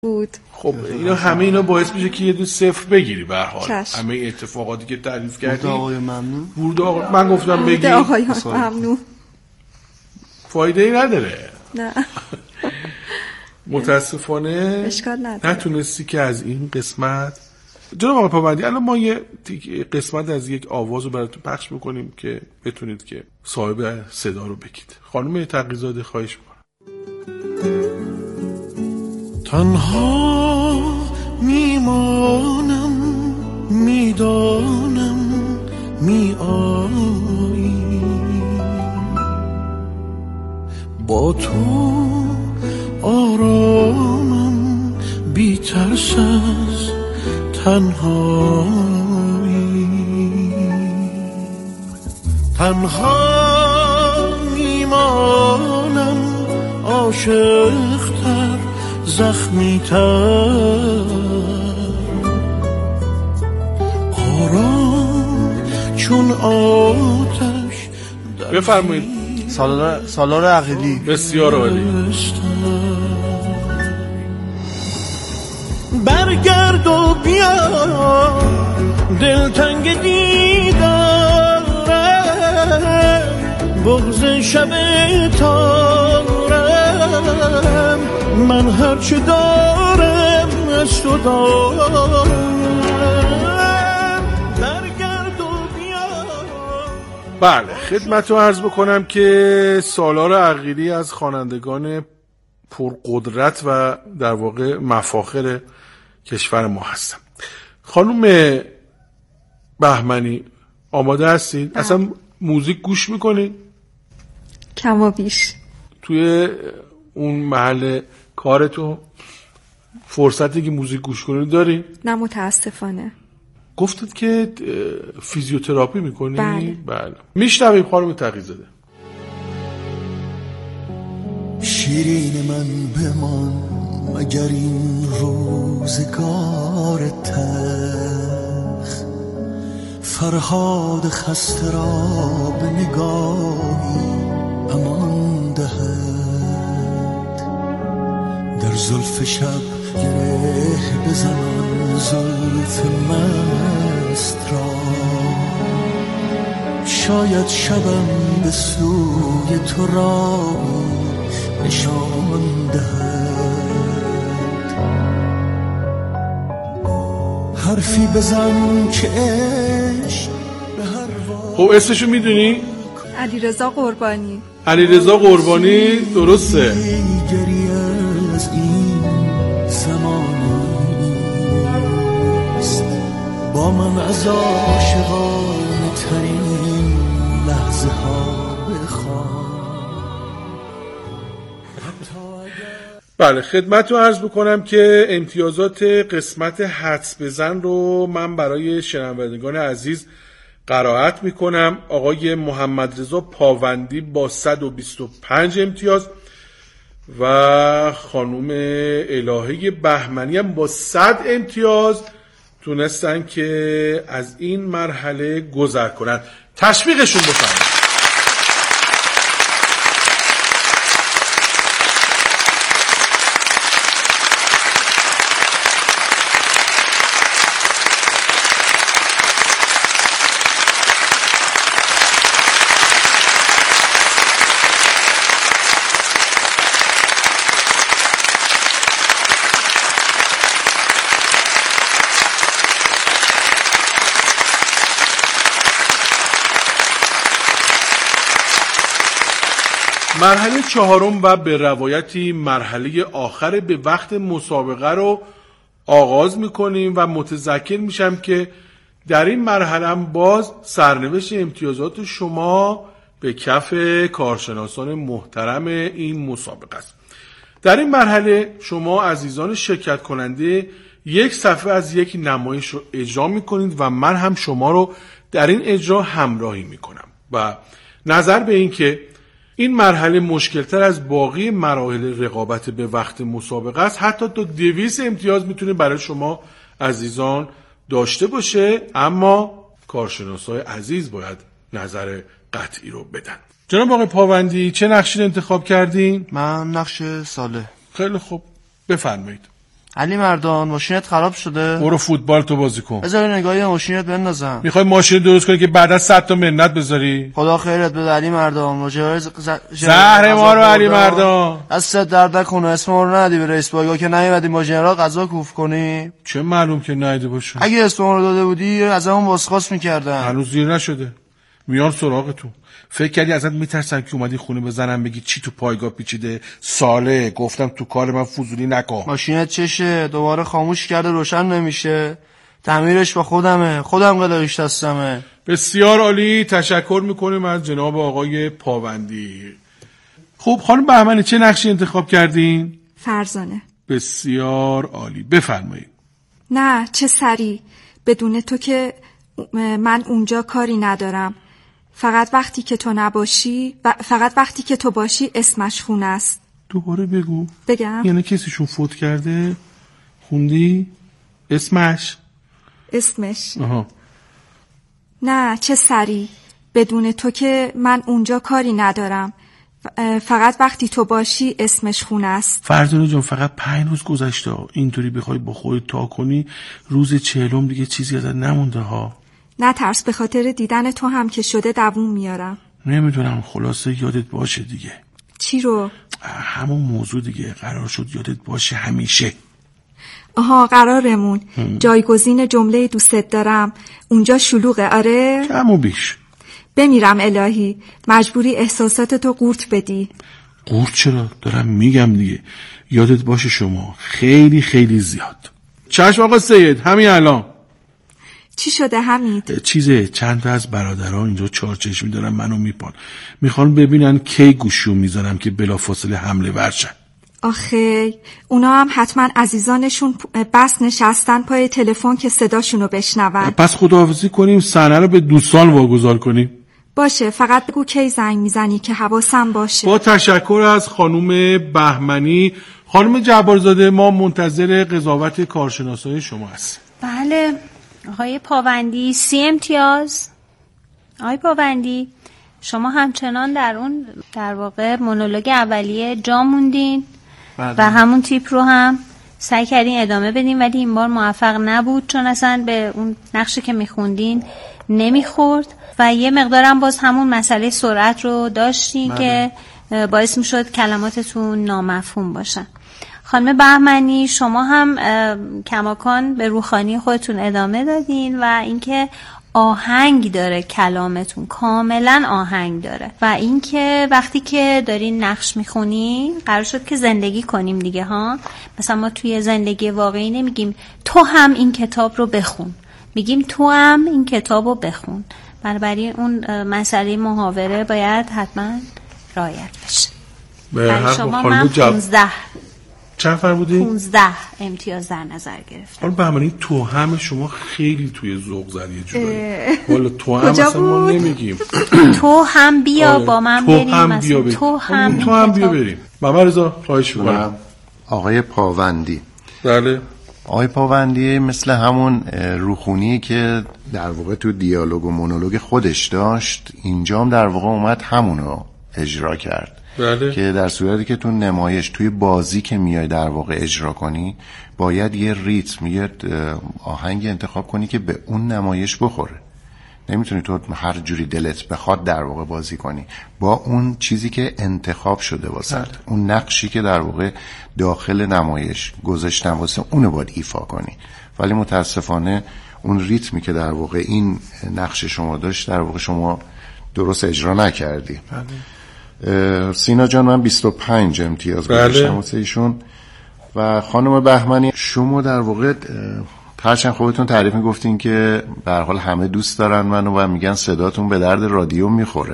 بود. خب اینا همه اینا باعث میشه که یه دو صفر بگیری به هر حال. همه اتفاقاتی که تعریف کردی. آقای ممنون. ورود آقای من گفتم بگی. آقای ممنون. فایده ای نداره. نه. متاسفانه اشکال نداره. نتونستی که از این قسمت جناب آقای پابندی الان ما یه قسمت از یک آواز رو براتون پخش میکنیم که بتونید که صاحب صدا رو بگید. خانم تقی‌زاده خواهش میکنم. تنها میمانم میدانم میایی با تو آرامم بی ترس از تنهایی تنها میمانم عاشق‌تر زخمی‌تر آرام چون آتش بفرمایید. سالار عقیلی. بسیار عالی. برگرد و بیا دلتنگ دیدارم بغض شب تارم من هرچه دارم از تو دارم برگرد و بیا. بله خدمت رو عرض بکنم که سالار عقیلی از خوانندگان پرقدرت و در واقع مفاخر کشور ما هستم. خانم بهمنی آماده هستید؟ اصلا موزیک گوش میکنید؟ کم و بیش. توی اون محل کارتون فرصتی که موزیک گوش کنید داری؟ نه متاسفانه. گفتید که فیزیوتراپی میکنی؟ بله. میشنویم خانم تقی‌زاده. شیرین من بمان مگر این روزگار تلخ فرهاد خسته را به نگاهی امان دهد در زلف شب گره بزنان زلف مست را شاید شبم به سوی تو را نشان دهد حرفی بزن که عشق به هر خب اسمشو میدونی؟ علیرضا قربانی. علیرضا قربانی درسته. دیگری از این زمانیست با من از عاشقانه ترین لحظه ها بخوان. بله خدمت رو عرض بکنم که امتیازات قسمت حدس بزن رو من برای شنوندگان عزیز قرائت میکنم. آقای محمد رضا پاوندی با 125 امتیاز و خانوم الهه بهمنی هم با 100 امتیاز تونستن که از این مرحله گذر کنن. تشویقشون بفرمایید. مرحله چهارم و به روایتی مرحله آخر به وقت مسابقه رو آغاز میکنیم و متذکر میشم که در این مرحله هم باز سرنوشت امتیازات شما به کف کارشناسان محترم این مسابقه است. در این مرحله شما عزیزان شرکت کننده یک صفحه از یک نمایش رو اجرا میکنید و من هم شما رو در این اجرا همراهی میکنم و نظر به این که این مرحله مشکلتر از باقی مراحل رقابت به وقت مسابقه است. حتی تا 200 امتیاز میتونه برای شما عزیزان داشته باشه، اما کارشناسای عزیز باید نظر قطعی رو بدن. جناب آقای پاوندی چه نقشی رو انتخاب کردین؟ من نقش صالح. خیلی خوب بفرمایید. علی مردان ماشینت خراب شده؟ برو فوتبال تو بازی کن. بذار نگاهی ماشینت بندازم. میخوای ماشین درست کنی که بعدا 100 تا منت بذاری؟ خدا خیرت بده علی مردان. زهر ما رو علی مردان. دستت درد نکنه. اسم ما رو ندی به رئیس باگا که نیومدی ماشین را غذا کوف کنی. چه معلوم که نیده باشه. اگه اسم ما رو داده بودی از همون واسخواست میکردن. هنوز زیر نشده. میان سراغتون. فکر کردی ازت میترسن که اومدی خونه بزنم بگی چی تو پایگاه پیچیده؟ ساله گفتم تو کار من فضولی نکن. ماشینت چشه؟ دوباره خاموش کرده روشن نمیشه. تعمیرش با خودم قلاقیش دستمه. بسیار عالی. تشکر میکنیم از جناب آقای پابندی. خب خانم بهمنی چه نقشی انتخاب کردین؟ فرزانه. بسیار عالی. بفرمایید. نه چه سری. بدون تو که من اونجا کاری ندارم. فقط وقتی که تو نباشی فقط وقتی که تو باشی اسمش خونه است. دوباره بگو. بگم؟ یعنی کسیشون فوت کرده؟ خوندی؟ اسمش؟ آها. نه چه سری. بدون تو که من اونجا کاری ندارم. فقط وقتی تو باشی اسمش خونه است. فرزانه جان فقط 5 روز گذشته. اینطوری بخوای با خودت تا کنی روز 40 دیگه چیزی ازت نمونده ها. نه ترس، به خاطر دیدن تو هم که شده دووم میارم. نمیدونم خلاصه یادت باشه دیگه. چی رو؟ همون موضوع دیگه. قرار شد یادت باشه همیشه. آها قرارمون. جایگزین جمله دوستت دارم اونجا شلوغه. آره کم و بیش. بمیرم الهی مجبوری احساساتتو قورت بدی. قورت چرا؟ دارم میگم دیگه. یادت باشه شما خیلی خیلی زیاد. چشم آقا سید همین الان. چی شده حمید؟ چیزه چند تا از برادرها اینجا چارچشمی دارن منو میپان. میخوان ببینن کی گوشیو میذارم که بلافاصله حمله ورشن. آخه اونا هم حتما عزیزانشون بس نشستن پای تلفن که صداشونو بشنون. پس خداحافظی کنیم صحنه رو به دوستان واگذار کنیم. باشه فقط بگو کی زنگ میزنی که حواسم باشه. با تشکر از خانم بهمنی. خانم جبارزاده ما منتظر قضاوت کارشناسای شما هستیم. بله آقای پابندی 30 امتیاز. آقای پابندی شما همچنان در واقع مونولوگ اولیه جا موندین و همون تیپ رو هم سعی کردین ادامه بدین ولی این بار موفق نبود چون اصلا به اون نقشی که میخوندین نمیخورد و یه مقدارم باز همون مسئله سرعت رو داشتین که باعث میشد کلماتتون نامفهوم باشن. خانم بهمنی شما هم کماکان به روحانی خودتون ادامه دادین و اینکه آهنگ داره کلامتون، کاملا آهنگ داره و اینکه وقتی که دارین نقش میخونین قرار شد که زندگی کنیم دیگه ها. مثلا ما توی زندگی واقعی نمیگیم تو هم این کتاب رو بخون، میگیم تو هم این کتاب رو بخون. بنابراین اون مسئله محاوره باید حتما رعایت بشه. برای شما من 15 چند فرمودی؟ 15 امتیاز در نظر گرفتم. حالا بهمنی تو هم شما خیلی توی ذوق زدی یه جوری. والا تو هم اصلا ما نمیگیم. تو هم بیا با من بریم. تو هم بیا بریم. محمد رضا خواهش می‌کنم. آقای پابندی. بله. آقای پابندی مثل همون روخونی که در واقع تو دیالوگ و مونولوگ خودش داشت اینجا هم در واقع اومد همونو اجرا کرد. بله. که در صورتی که تو نمایش توی بازی که میای در واقع اجرا کنی باید یه ریتم یه آهنگ انتخاب کنی که به اون نمایش بخوره. نمیتونی تو هر جوری دلت بخواد در واقع بازی کنی با اون چیزی که انتخاب شده واسه اون نقشی که در واقع داخل نمایش گذاشتن واسه اونو باید ایفا کنی. ولی متاسفانه اون ریتمی که در واقع این نقش شما داشت در واقع شما درست اجرا نکردی. بله. سینا جان من 25 امتیاز گذاشتم واسه ایشون. و خانم بهمنی شما در واقع هرچند خودتون تعریف میگفتین که به هر حال همه دوست دارن منو و میگن صداتون به درد رادیو میخوره.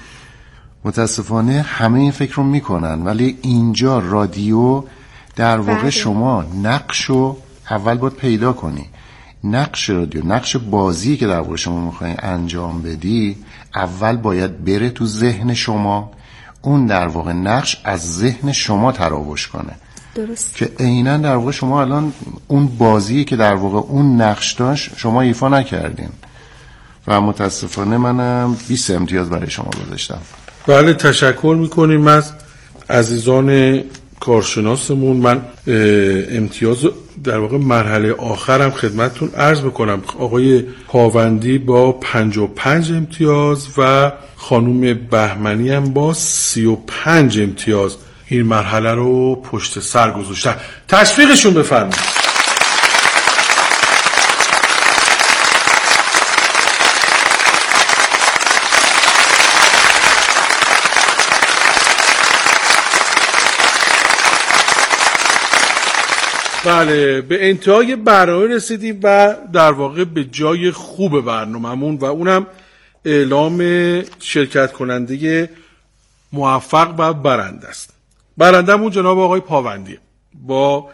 متاسفانه همه این فکر رو میکنن ولی اینجا رادیو در واقع شما نقشو اول باید پیدا کنی. نقش رادیو، نقش بازی که در واقع شما میخواین انجام بدی اول باید بره تو ذهن شما، اون در واقع نقش از ذهن شما تراوش کنه. درست. که عیناً در واقع شما الان اون بازی که در واقع اون نقش داشت شما ایفا نکردین و متاسفانه منم 20 امتیاز برای شما گذاشتم. بله تشکر میکنیم از عزیزان کارشناسمون. من امتیاز در واقع مرحله آخرم خدمتتون عرض بکنم. آقای پاوندی با 55 امتیاز و خانم بهمنی هم با 35 امتیاز این مرحله رو پشت سر گذاشتن. تشویقشون بفرمایید. بله، به انتهای برنامه رسیدیم و در واقع به جای خوب برنامه‌مون و اونم اعلام شرکت کننده موفق و برنده است. برنده‌مون جناب آقای پاوندی با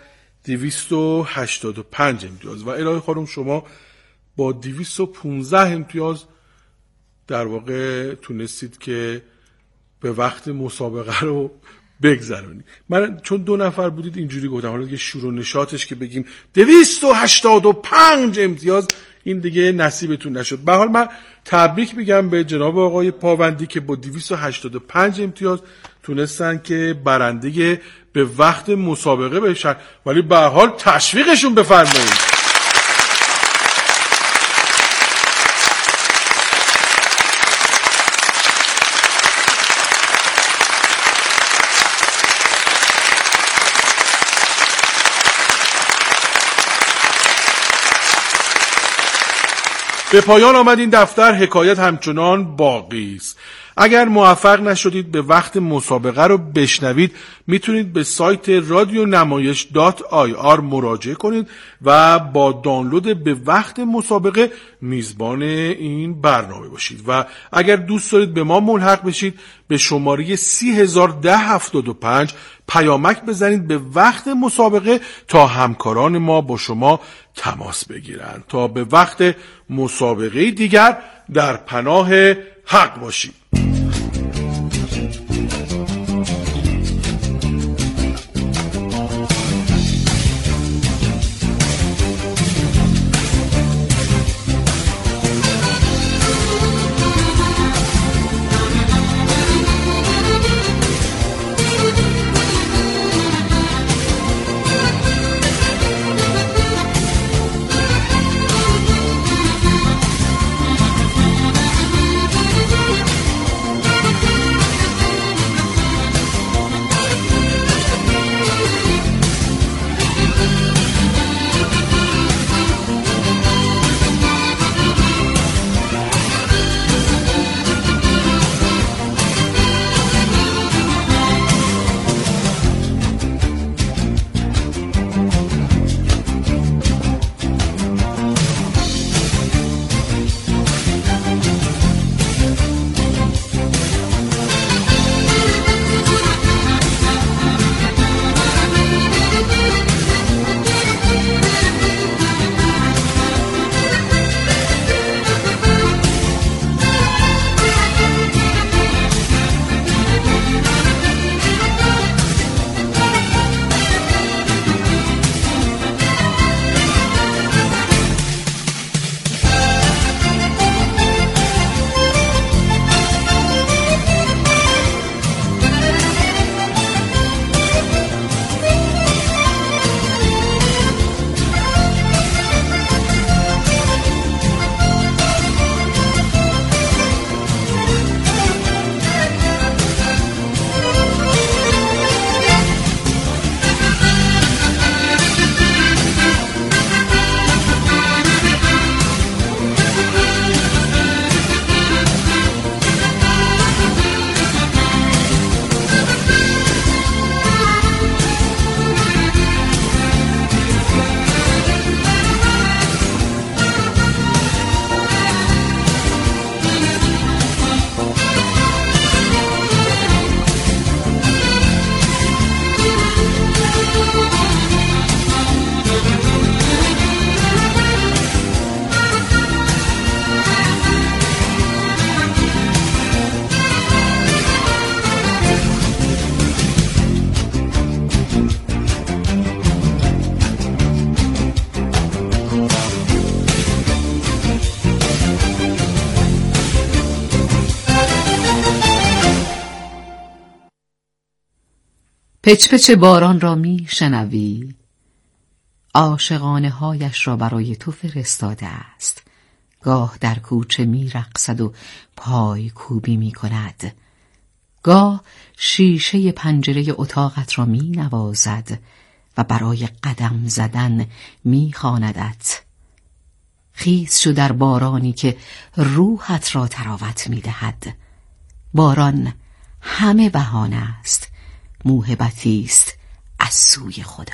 285 امتیاز و الهی خانم شما با 215 امتیاز در واقع تونستید که به وقت مسابقه رو بگذرونی. من چون 2 نفر بودید اینجوری گفتم، حالا دیگه شور و نشاطش که بگیم 285 امتیاز این دیگه نصیبتون نشد. به هر حال من تبریک میگم به جناب آقای پاوندی که با 285 امتیاز تونستن که برنده به وقت مسابقه بشن، ولی به هر حال تشویقشون بفرمایید. به پایان آمد این دفتر. حکایت همچنان باقی است. اگر موفق نشدید به وقت مسابقه رو بشنوید، میتونید به سایت radionamayish.ir مراجعه کنید و با دانلود به وقت مسابقه میزبان این برنامه باشید. و اگر دوست دارید به ما ملحق بشید، به شماره 301075 پیامک بزنید به وقت مسابقه تا همکاران ما با شما تماس بگیرند. تا به وقت مسابقه دیگر در پناه حق باشید. پچ پچ باران را می شنوی؟ عاشقانه هایش را برای تو فرستاده است. گاه در کوچه می رقصد و پای کوبی می کند، گاه شیشه پنجره اتاقت را می نوازد و برای قدم زدن می خواندت. خیس شو در بارانی که روحت را تراوت می دهد. باران همه بهانه است، موهبتی است از سوی خدا.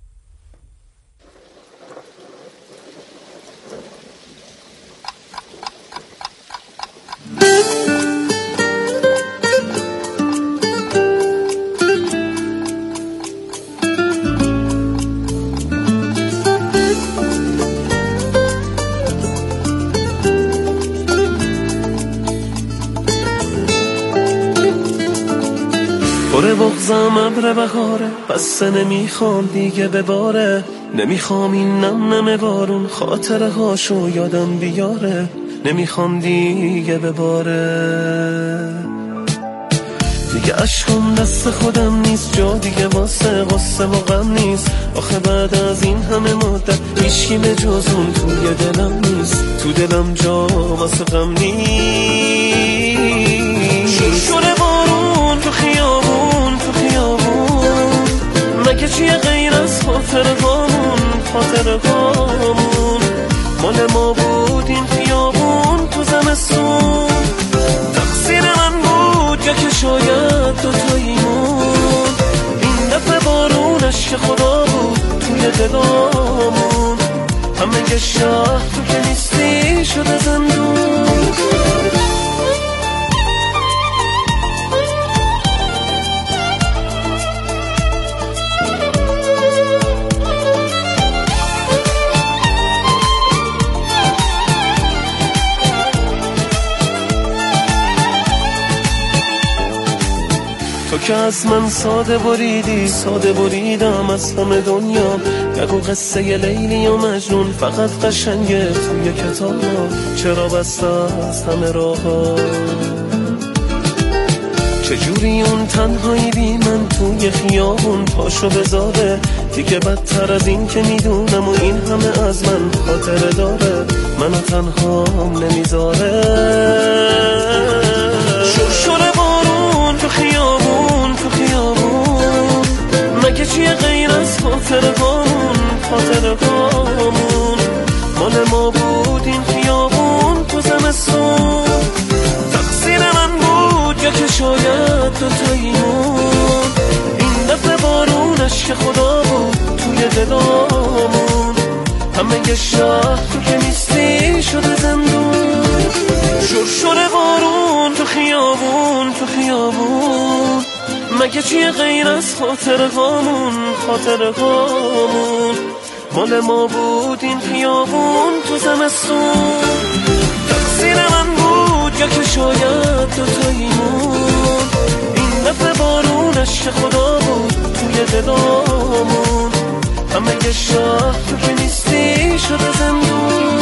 بره بغزم ابر بهاره، بسته نمیخوام دیگه بباره. نمیخوام این نم نم بارون خاطره هاشو یادم بیاره. نمیخوام دیگه بباره. دیگه عشقم دست خودم نیست، جا دیگه واسه غصه و غم نیست. آخه بعد از این همه مدت هیچکی به جز اون توی دلم نیست. تو دلم جا واسه غم نیست. شوره بارون تو خیابون، تو خیابون، مگه چیه غیر از خاطر هامون؟ خاطر هامون مال ما بود این خیابون تو زمستون. تقصیر من بود یا که شاید دوتاییمون. این دفعه بارونش که خدا بود توی دلامون. همه یه شهر تو که نیستی شده زندون. تو که از من ساده بریدی، ساده بریدم از همه دنیا. نگو قصه لیلی و مجنون فقط قشنگه توی کتاب. چرا بسته از همه راه ها؟ چجوری اون تنهایی بی من توی خیابون پاشو بذاره؟ دیگه بدتر از این که میدونم و این همه از من خاطره داره. منو تنهام نمیذاره. شوره بارون تو خیابون، تو خیابون، مگه چیه غیر از خاطر هامون؟ خاطر هامون مال ما بود این خیابون تو زمستون. تقصیر من بود یا که شاید دوتاییمون. این دفعه بارونش که خدا بود توی دلامون. همه یه شهر تو که نیستی شده زندون. شوره بارون تو خیابون، تو خیابون، مگه چیه غیر از خاطر هامون؟ خاطر هامون مال ما بود این خیابون تو زمستون. تقصیر من بود یا که شاید دوتاییمون. این دفعه بارونش که خدا بود توی دلامون. همه یه شهر تو که نیستی شده زندون.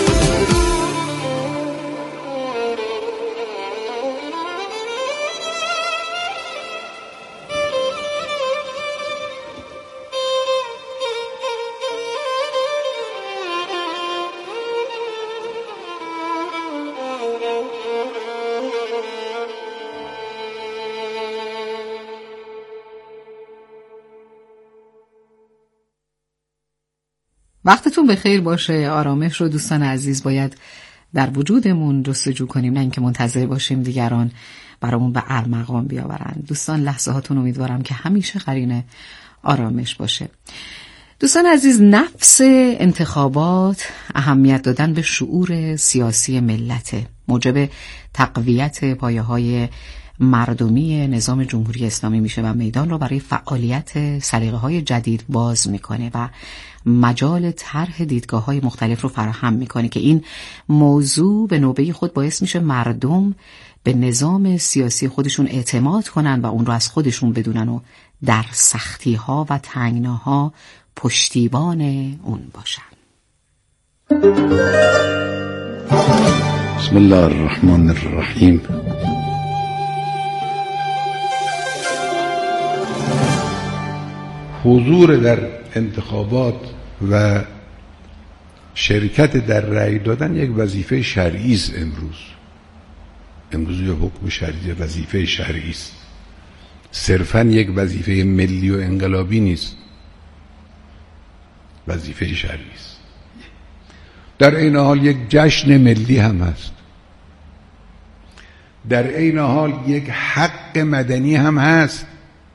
وقتتون بخیر باشه. آرامش رو دوستان عزیز باید در وجودمون جستجو کنیم، نه اینکه منتظر باشیم دیگران برامون به ارمغان بیاورن. دوستان لحظه هاتون امیدوارم که همیشه قرین آرامش باشه. دوستان عزیز، نفس انتخابات اهمیت دادن به شعور سیاسی ملت، موجب تقویت پایه‌های مردمی نظام جمهوری اسلامی میشه و میدان رو برای فعالیت سلیقه‌های جدید باز میکنه و مجال طرح دیدگاه‌های مختلف رو فراهم میکنه که این موضوع به نوبه خود باعث میشه مردم به نظام سیاسی خودشون اعتماد کنن و اون رو از خودشون بدونن و در سختی‌ها و تنگناها پشتیبان اون باشن. بسم الله الرحمن الرحیم. حضور در انتخابات و شرکت در رأی دادن یک وظیفه شرعی است. امروز یه حکم شرعی، وظیفه شرعی است، صرفاً یک وظیفه ملی و انقلابی نیست، وظیفه شرعی است. در این حال یک جشن ملی هم هست، در این حال یک حق مدنی هم هست.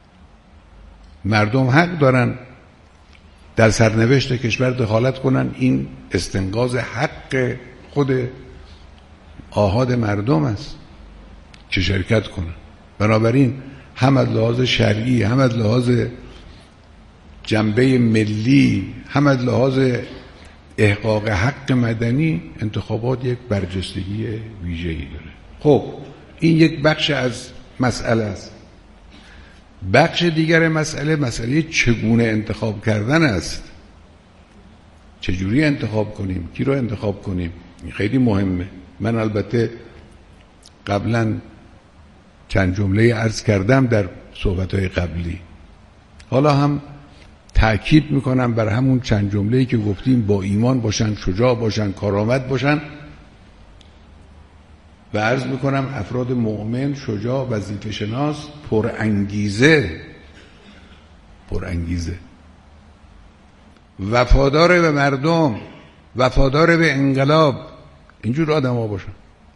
مردم حق دارن در سرنوشت کشور دخالت کنن، این استنقاض حق خود آحاد مردم است که شرکت کنن. بنابراین هم از لحاظ شرعی، هم از لحاظ جنبه ملی، هم از لحاظ احقاق حق مدنی، انتخابات یک برجستگی ویژه‌ای داره. خب این یک بخش از مسئله است. بخش دیگر مسئله چگونه انتخاب کردن است. چجوری انتخاب کنیم، کی رو انتخاب کنیم، این خیلی مهمه. من البته قبلا چند جمله عرض کردم در صحبت‌های قبلی، حالا هم تأکید میکنم بر همون چند جمله‌ای که گفتیم: با ایمان باشن، شجاع باشن، کارآمد باشن. و عرض میکنم افراد مؤمن، شجاع، وظیفه شناس، پرانگیزه، وفادار به مردم، وفادار به انقلاب، اینجور آدم ها باشن.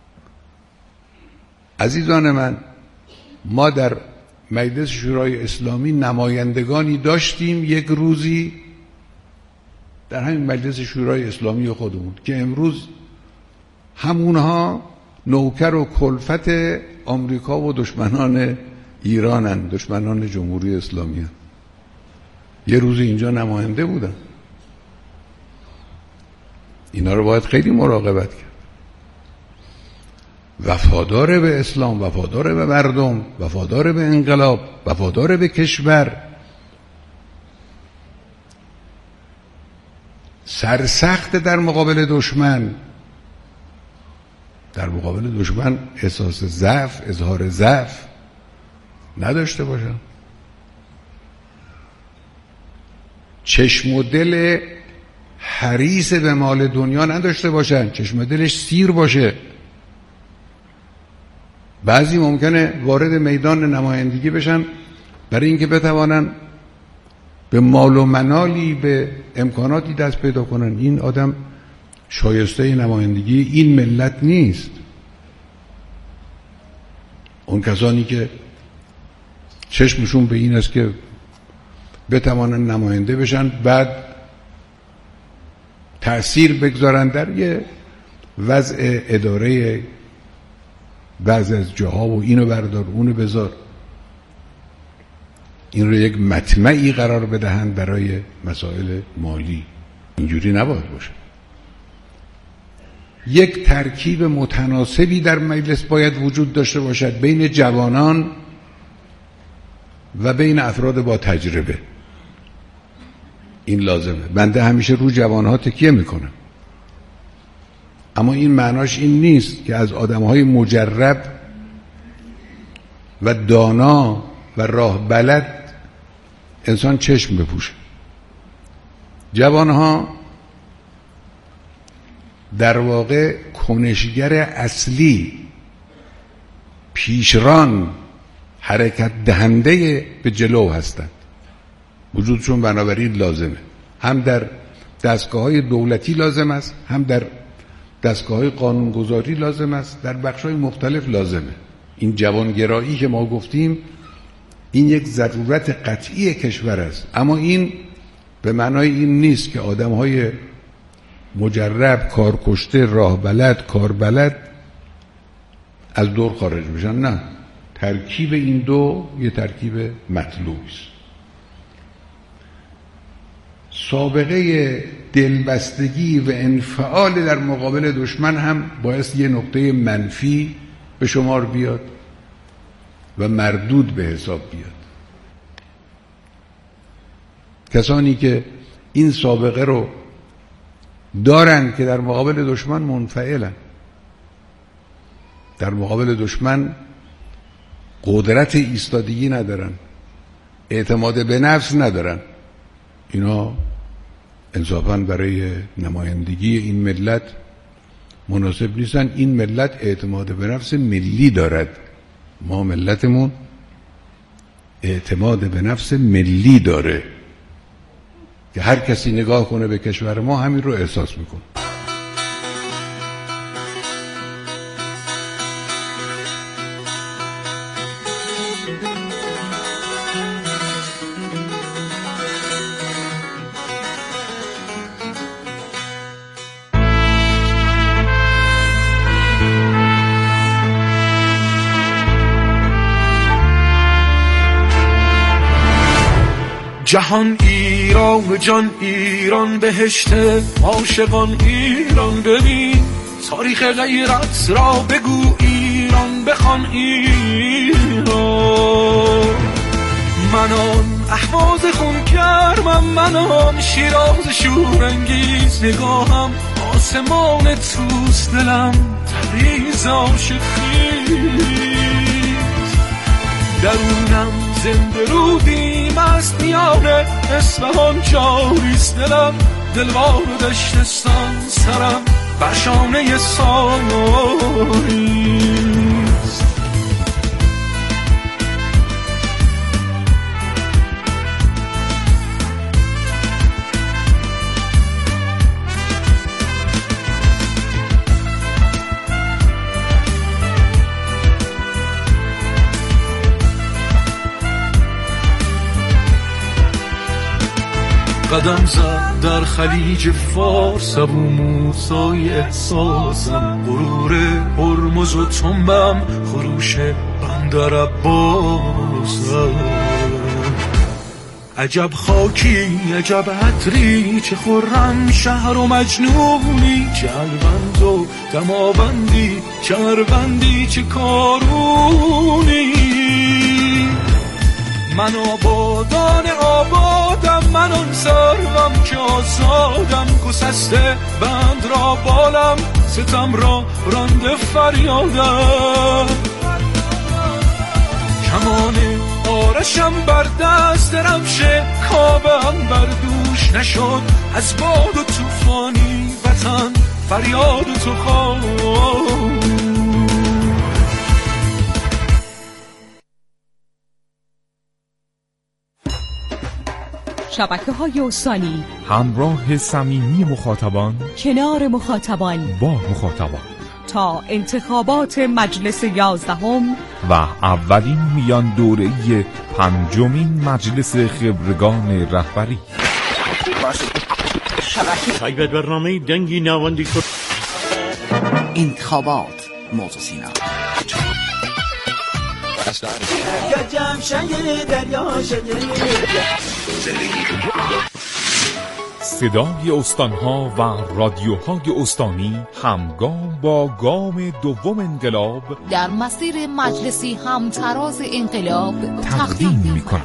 عزیزان من، ما در مجلس شورای اسلامی نمایندگانی داشتیم یک روزی در همین مجلس شورای اسلامی خودمون که امروز همونها نوکر و کلفت آمریکا و دشمنان ایرانن، دشمنان جمهوری اسلامی هن. یه روز اینجا نماینده بودن. اینا رو باید خیلی مراقبت کرد. وفادار به اسلام، وفادار به مردم، وفادار به انقلاب، وفادار به کشور، سرسخت در مقابل دشمن، در مقابل دشمن احساس ضعف، اظهار ضعف نداشته باشن، چشم و دل حریص به مال دنیا نداشته باشن، چشم و دلش سیر باشه. بعضی ممکنه وارد میدان نمایندگی بشن برای اینکه بتوانن به مال و منالی، به امکاناتی دست پیدا کنن. این آدم شایسته نمایندگی این ملت نیست. اون کسانی که چشمشون به این است که بتوانن نماینده بشن، بعد تأثیر بگذارن در یه وضع اداره بعض از جاها و اینو بردار اونو بذار، این رو یک مطمعی قرار بدهند برای مسائل مالی. اینجوری نباید باشه. یک ترکیب متناسبی در مجلس باید وجود داشته باشد بین جوانان و بین افراد با تجربه. این لازمه. بنده همیشه رو جوانها تکیه میکنم، اما این معناش این نیست که از آدمهای مجرب و دانا و راه بلد انسان چشم بپوشه. جوانها در واقع کنشگر اصلی، پیشران، حرکت دهنده به جلو هستند. وجودشون بنابراین لازمه. هم در دستگاه‌های دولتی لازم است، هم در دستگاه‌های قانونگذاری لازم است، در بخش‌های مختلف لازمه. این جوانگرایی که ما گفتیم این یک ضرورت قطعی کشور است، اما این به معنای این نیست که آدم‌های مجرب، کارکشته، راه بلد، کار بلد از دور خارج بشن. نه، ترکیب این دو یه ترکیب مطلوبی است. سابقه دلبستگی و انفعال در مقابل دشمن هم باعث یه نقطه منفی به شمار بیاد و مردود به حساب بیاد. کسانی که این سابقه رو دارن که در مقابل دشمن منفعلن، در مقابل دشمن قدرت ایستادگی ندارن، اعتماد به نفس ندارن، اینا انصافاً برای نمایندگی این ملت مناسب نیستن. این ملت اعتماد به نفس ملی دارد. ما ملتمون اعتماد به نفس ملی داره که هر کسی نگاه کنه به کشور ما همین رو احساس میکنه. جهان ایران جان ایران بهشت عاشقان ایران ببین تاریخ غیرت را بگو ایران بخوان ایران من آن اهواز خون کرمم من آن شیراز شورانگیز نگاهم آسمان توست دلم تبریز عاشق خیز درونم زنده رودیم از میان اصفهان جاریست دلم دلوار دشتستان سرم بر شانه ساریست قدم زد در خلیج فارس ابو موسای احساسم غرور هرمز و تنبم خروش بندر عباسم عجب خاکی عجب عطری چه خرم شهر و مجنونی چه الوند و دماوندی چه اروندی چه کارونی من آبادان آبادم من آن سروم که آزادم گسسته بند را بالم ستم را رانده فریادم کمان آرشم بر دست رمشه کابم بر دوش نشد از باد و توفانی وطن فریاد تو خواه شبکه‌های استانی همراه صمیمی مخاطبان کنار مخاطبان با مخاطبان تا انتخابات مجلس 11 و اولین میان دوره‌ای 5مین مجلس خبرگان رهبری. شاید برنامه دنگی نواندی کرد. انتخابات موضوع سینا صدای استانها و رادیوهای استانی همگام با گام دوم انقلاب در مسیر مجلسی همتراز انقلاب تقدیم می‌کنند.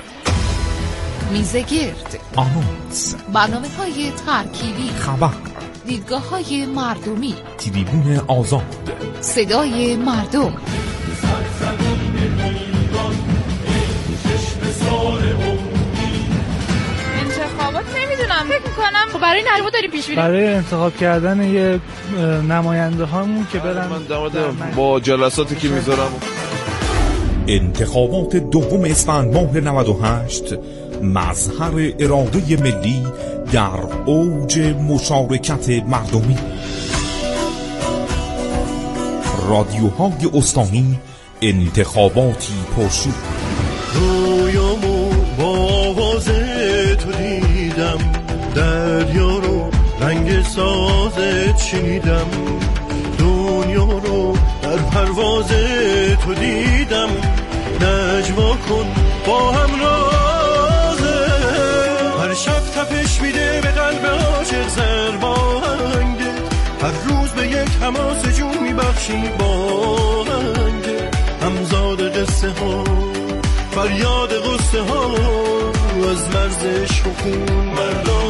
میزگرد، آنونس، برنامه‌های ترکیبی، خبر، دیدگاه‌های مردمی، تریبون آزاد، صدای مردم. انتخابات نمیدونم فکر میکنم خب برای نرمو داریم پیش میریم برای انتخاب کردن یه نماینده هامون که برن با جلساتی که میذارم. انتخابات دوم اسفند ماه 98 مظهر اراده ملی در اوج مشارکت مردمی. رادیوهای استانی انتخاباتی پرشور. رویامو با آواز تو دیدم دریا رو رنگ سازت شنیدم دنیا رو در پرواز تو دیدم نجوا کن با هم رازه هر شب تپش میده به قلب عاشق زربانگه هر روز به یک حماس جون میبخشی بانگه همزاد قصه ها فریاد قصه ها از مرز عشق و خون مردان